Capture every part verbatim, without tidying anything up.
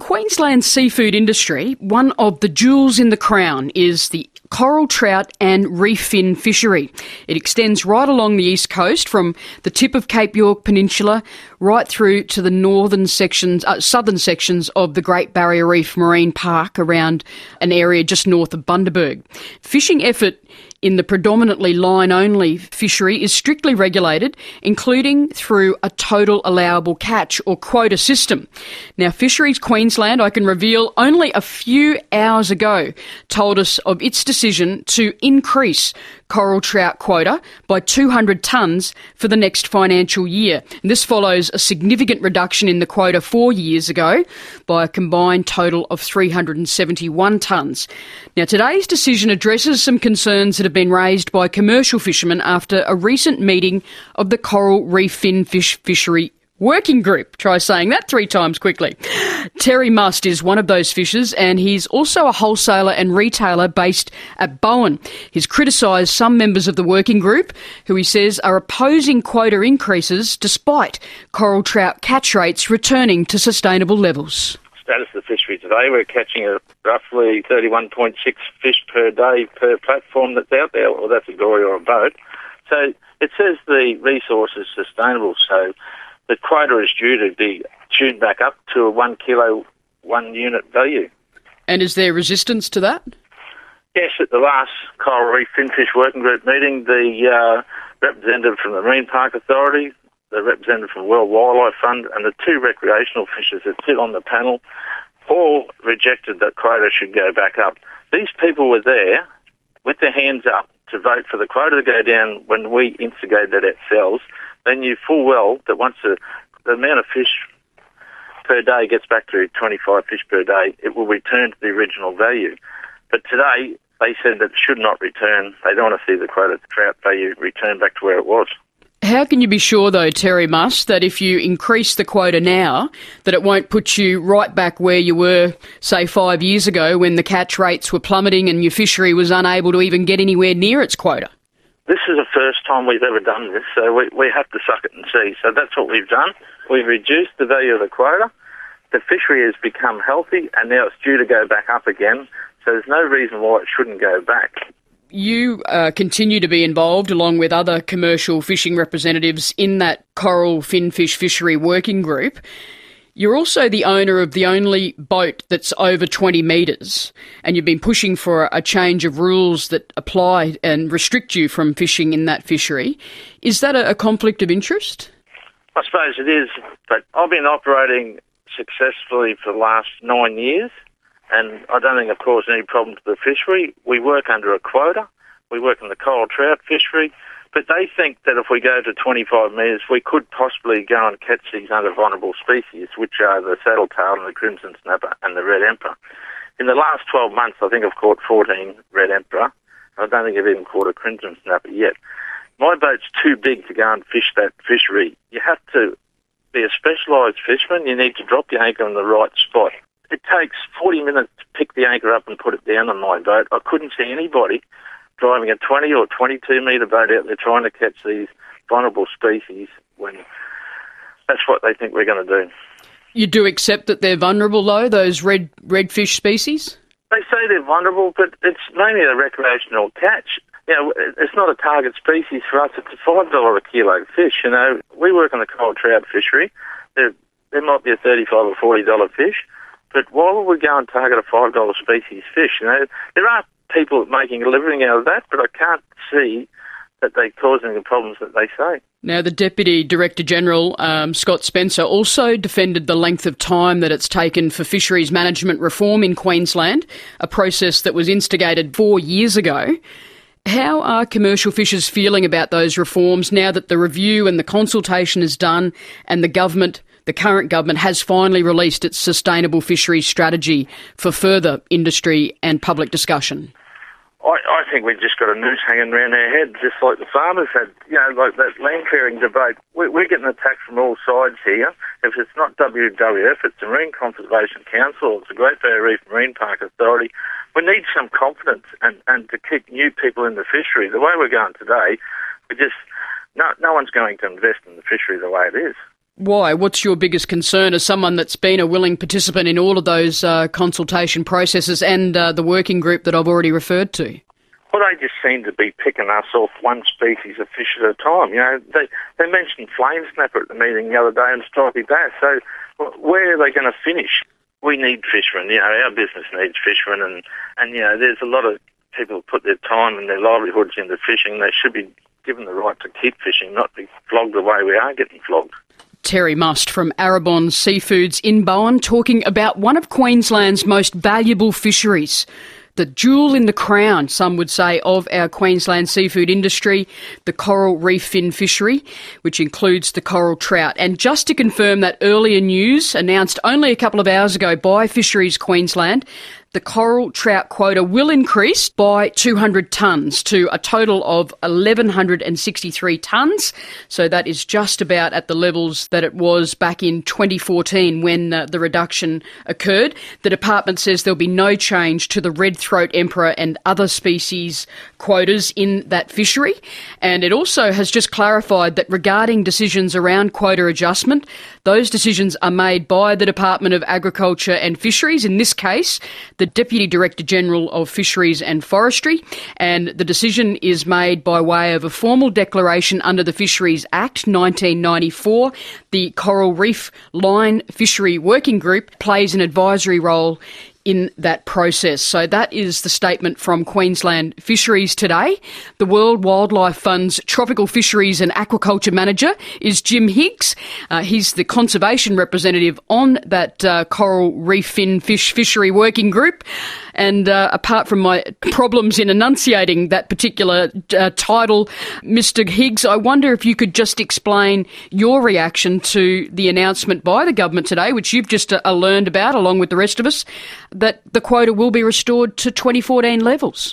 Queensland's seafood industry, one of the jewels in the crown is the coral trout and reef fin fishery. It extends right along the east coast from the tip of Cape York Peninsula right through to the northern sections, uh, southern sections of the Great Barrier Reef Marine Park around an area just north of Bundaberg. Fishing effort in the predominantly line-only fishery is strictly regulated, including through a total allowable catch or quota system. Now, Fisheries Queensland, I can reveal, only a few hours ago told us of its decision to increase coral trout quota by two hundred tonnes for the next financial year. And this follows a significant reduction in the quota four years ago by a combined total of three hundred seventy-one tonnes. Now, today's decision addresses some concerns that have been raised by commercial fishermen after a recent meeting of the Coral Reef Fin Fish Fishery Working Group. Try saying that three times quickly. Terry Must is one of those fishers, and he's also a wholesaler and retailer based at Bowen. He's criticised some members of the working group who he says are opposing quota increases despite coral trout catch rates returning to sustainable levels. Status of the fishery today, we're catching a roughly thirty-one point six fish per day per platform that's out there, or that's a dory or a boat. So it says the resource is sustainable, so the quota is due to be tuned back up to a one kilo, one unit value. And is there resistance to that? Yes, at the last Coral Reef Finfish Working Group meeting, the uh, representative from the Marine Park Authority, the representative from World Wildlife Fund, and the two recreational fishers that sit on the panel all rejected that quota should go back up. These people were there with their hands up to vote for the quota to go down when we instigated it ourselves. They knew full well that once the, the amount of fish per day gets back to twenty-five fish per day, it will return to the original value. But today, they said that it should not return. They don't want to see the quota trout value return back to where it was. How can you be sure, though, Terry Must, that if you increase the quota now, that it won't put you right back where you were, say, five years ago when the catch rates were plummeting and your fishery was unable to even get anywhere near its quota? This is the first time we've ever done this, so we, we have to suck it and see. So that's what we've done. We've reduced the value of the quota. The fishery has become healthy, and now it's due to go back up again. So there's no reason why it shouldn't go back. You uh, continue to be involved, along with other commercial fishing representatives, in that Coral Finfish Fishery Working Group. You're also the owner of the only boat that's over twenty metres, and you've been pushing for a change of rules that apply and restrict you from fishing in that fishery. Is that a, a conflict of interest? I suppose it is, but I've been operating successfully for the last nine years, and I don't think I've caused any problem to the fishery. We work under a quota. We work in the coral trout fishery. But they think that if we go to twenty-five metres, we could possibly go and catch these other vulnerable species, which are the saddle-tailed and the crimson snapper and the red emperor. In the last twelve months, I think I've caught fourteen red emperor. I don't think I've even caught a crimson snapper yet. My boat's too big to go and fish that fishery. You have to be a specialised fisherman. You need to drop your anchor in the right spot. It takes forty minutes to pick the anchor up and put it down on my boat. I couldn't see anybody driving a twenty or twenty-two metre boat out there trying to catch these vulnerable species when that's what they think we're going to do. You do accept that they're vulnerable, though, those red redfish species? They say they're vulnerable, but it's mainly a recreational catch. You know, it's not a target species for us. It's a five dollars a kilo fish, you know. We work on the coral trout fishery. There, there might be a thirty-five dollars or forty dollars fish, but why would we go and target a five dollars species fish, you know? There are people making a living out of that, but I can't see that they're causing the problems that they say. Now, the Deputy Director General, um, Scott Spencer, also defended the length of time that it's taken for fisheries management reform in Queensland, a process that was instigated four years ago. How are commercial fishers feeling about those reforms now that the review and the consultation is done and the government, the current government, has finally released its sustainable fisheries strategy for further industry and public discussion? I, I think we've just got a noose hanging around our head, just like the farmers had, you know, like that land clearing debate. We, we're getting attacked from all sides here. If it's not W W F, it's the Marine Conservation Council, it's the Great Barrier Reef Marine Park Authority. We need some confidence and, and to keep new people in the fishery. The way we're going today, we just, no, no one's going to invest in the fishery the way it is. Why? What's your biggest concern as someone that's been a willing participant in all of those uh, consultation processes and uh, the working group that I've already referred to? Well, they just seem to be picking us off one species of fish at a time. You know, they they mentioned flame snapper at the meeting the other day and stripy bass. So where are they going to finish? We need fishermen. You know, our business needs fishermen, and, and you know, there's a lot of people who put their time and their livelihoods into fishing. They should be given the right to keep fishing, not be flogged the way we are getting flogged. Terry Must from Arabon Seafoods in Bowen talking about one of Queensland's most valuable fisheries. The jewel in the crown, some would say, of our Queensland seafood industry, the coral reef fin fishery, which includes the coral trout. And just to confirm that earlier news announced only a couple of hours ago by Fisheries Queensland, the coral trout quota will increase by two hundred tonnes to a total of one thousand one hundred sixty-three tonnes. So that is just about at the levels that it was back in twenty fourteen when uh, the reduction occurred. The department says there'll be no change to the red throat emperor and other species quotas in that fishery. And it also has just clarified that regarding decisions around quota adjustment, those decisions are made by the Department of Agriculture and Fisheries, in this case, the Deputy Director General of Fisheries and Forestry, and the decision is made by way of a formal declaration under the Fisheries Act nineteen ninety-four. The Coral Reef Line Fishery Working Group plays an advisory role in that process. So that is the statement from Queensland Fisheries today. The World Wildlife Fund's Tropical Fisheries and Aquaculture Manager is Jim Higgs. Uh, he's the conservation representative on that uh, coral reef fin fish fishery working group. And uh, apart from my problems in enunciating that particular uh, title, Mister Higgs, I wonder if you could just explain your reaction to the announcement by the government today, which you've just uh, learned about along with the rest of us, that the quota will be restored to twenty fourteen levels.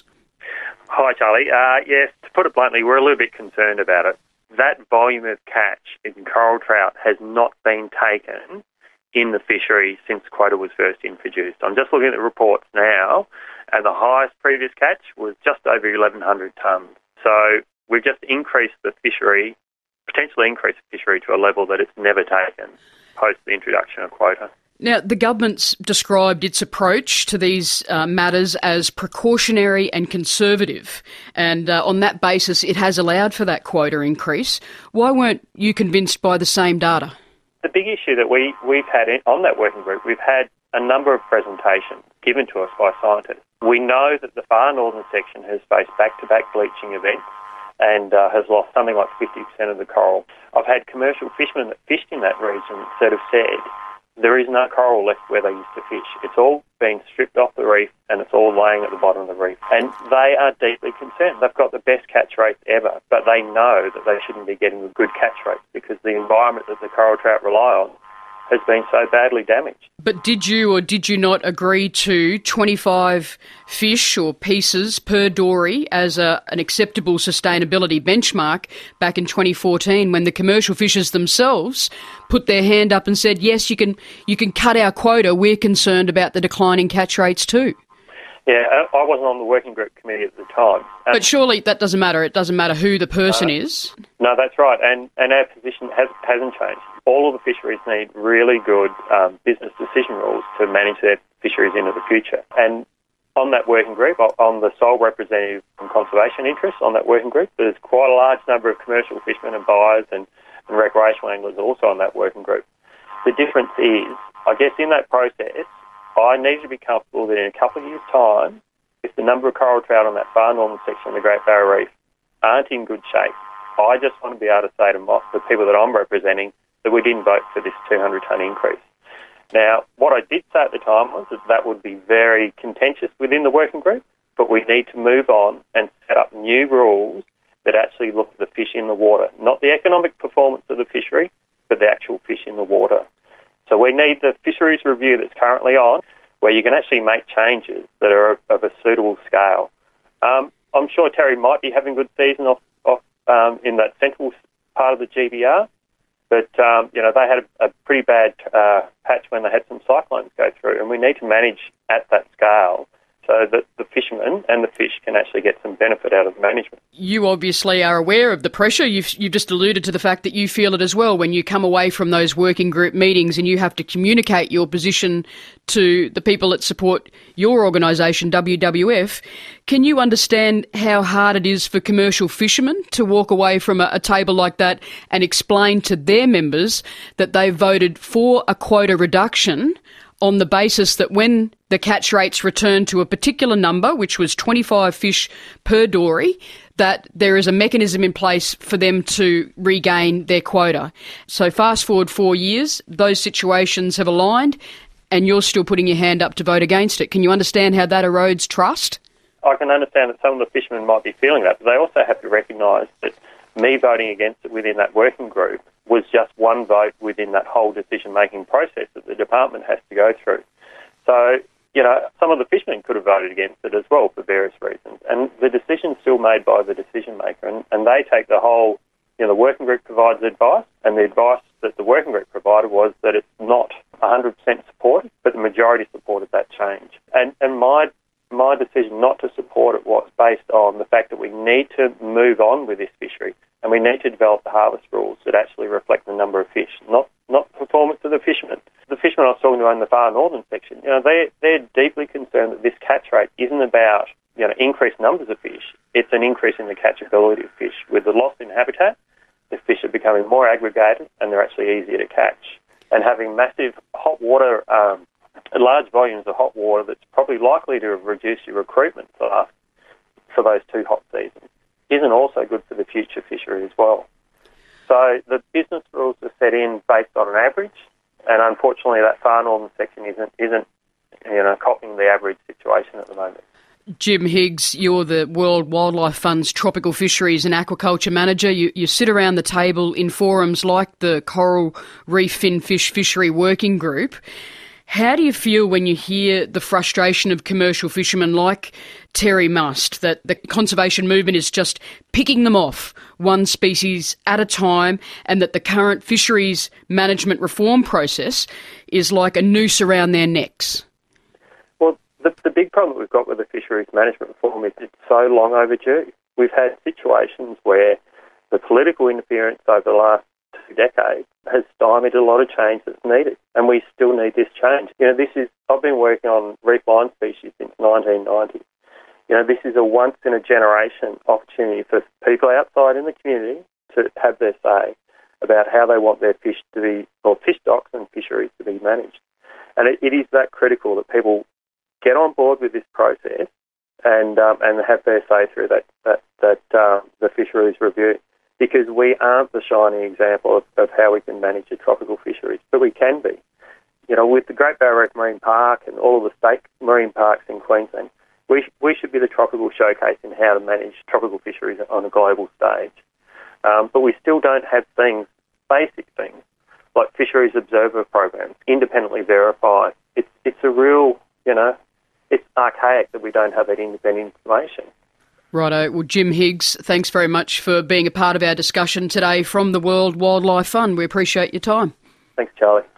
Hi, Charlie. Uh, yes, to put it bluntly, we're a little bit concerned about it. That volume of catch in coral trout has not been taken in the fishery since quota was first introduced. I'm just looking at the reports now, and the highest previous catch was just over eleven hundred tonnes. So we've just increased the fishery, potentially increased the fishery to a level that it's never taken post the introduction of quota. Now, the government's described its approach to these uh, matters as precautionary and conservative, and uh, on that basis it has allowed for that quota increase. Why weren't you convinced by the same data? The big issue that we, we've had in, on that working group, we've had a number of presentations given to us by scientists. We know that the far northern section has faced back-to-back bleaching events and uh, has lost something like fifty percent of the coral. I've had commercial fishermen that fished in that region that have said there is no coral left where they used to fish. It's all been stripped off the reef and it's all laying at the bottom of the reef. And they are deeply concerned. They've got the best catch rates ever, but they know that they shouldn't be getting a good catch rate because the environment that the coral trout rely on has been so badly damaged. But did you or did you not agree to twenty-five fish or pieces per dory as a, an acceptable sustainability benchmark back in twenty fourteen when the commercial fishers themselves put their hand up and said, yes, you can you can cut our quota, we're concerned about the declining catch rates too? Yeah, I wasn't on the working group committee at the time. Um, but surely that doesn't matter. It doesn't matter who the person uh, is. No, that's right. And, and our position has, hasn't changed. All of the fisheries need really good um, business decision rules to manage their fisheries into the future. And on that working group, I'm the sole representative from conservation interests on that working group. There's quite a large number of commercial fishermen and buyers and, and recreational anglers also on that working group. The difference is, I guess in that process, I need to be comfortable that in a couple of years' time, if the number of coral trout on that far northern section of the Great Barrier Reef aren't in good shape, I just want to be able to say to my, the people that I'm representing that we didn't vote for this two hundred tonne increase. Now, what I did say at the time was that that would be very contentious within the working group, but we need to move on and set up new rules that actually look at the fish in the water, not the economic performance of the fishery, but the actual fish in the water. So we need the fisheries review that's currently on, where you can actually make changes that are of a suitable scale. Um, I'm sure Terry might be having a good season off, off um, in that central part of the G B R, but um, you know they had a, a pretty bad uh, patch when they had some cyclones go through, and we need to manage at that scale so that the fishermen and the fish can actually get some benefit out of the management. You obviously are aware of the pressure. You've, you've just alluded to the fact that you feel it as well when you come away from those working group meetings and you have to communicate your position to the people that support your organisation, W W F. Can you understand how hard it is for commercial fishermen to walk away from a, a table like that and explain to their members that they voted for a quota reduction on the basis that when the catch rates return to a particular number, which was twenty-five fish per dory, that there is a mechanism in place for them to regain their quota? So fast forward four years, those situations have aligned and you're still putting your hand up to vote against it. Can you understand how that erodes trust? I can understand that some of the fishermen might be feeling that, but they also have to recognise that me voting against it within that working group was just one vote within that whole decision-making process that the department has to go through. So, you know, some of the fishermen could have voted against it as well for various reasons. And the decision's still made by the decision-maker, and, and they take the whole, you know, the working group provides advice, and the advice that the working group provided was that it's not one hundred percent supported, but the majority supported that change. And, and my my decision not to support it was based on the fact that we need to move on with this fishery and we need to develop the harvest rules that actually reflect the number of fish, not not performance of the fishermen. The fishermen I was talking to in the far northern section, you know, they they're deeply concerned that this catch rate isn't about, you know, increased numbers of fish. It's an increase in the catchability of fish. With the loss in habitat, the fish are becoming more aggregated and they're actually easier to catch. And having massive hot water, um, large volumes of hot water that's probably likely to reduce your recruitment for, for those two hot seasons isn't also good for the future fishery as well. So the business rules are set in based on an average, and unfortunately that far northern section isn't, isn't you know, copying the average situation at the moment. Jim Higgs, you're the World Wildlife Fund's Tropical Fisheries and Aquaculture Manager. You, you sit around the table in forums like the Coral Reef Fin Fish Fishery Working Group. How do you feel when you hear the frustration of commercial fishermen like Terry Must, that the conservation movement is just picking them off one species at a time, and that the current fisheries management reform process is like a noose around their necks? Well, the, the big problem we've got with the fisheries management reform is it's so long overdue. We've had situations where the political interference over the last two decades has stymied a lot of change that's needed, and we still need this change. You know, this is, I've been working on reef line species since nineteen ninety. You know, this is a once-in-a-generation opportunity for people outside in the community to have their say about how they want their fish to be, or fish stocks and fisheries to be managed. And it, it is that critical that people get on board with this process and um, and have their say through that that that uh, the fisheries review, because we aren't the shining example of, of how we can manage the tropical fisheries, but we can be. You know, with the Great Barrier Reef Marine Park and all of the state marine parks in Queensland, we we should be the tropical showcase in how to manage tropical fisheries on a global stage. Um, but we still don't have things, basic things, like fisheries observer programs, independently verified. It's it's a real, you know, it's archaic that we don't have that independent information. Righto. Well, Jim Higgs, thanks very much for being a part of our discussion today from the World Wildlife Fund. We appreciate your time. Thanks, Charlie.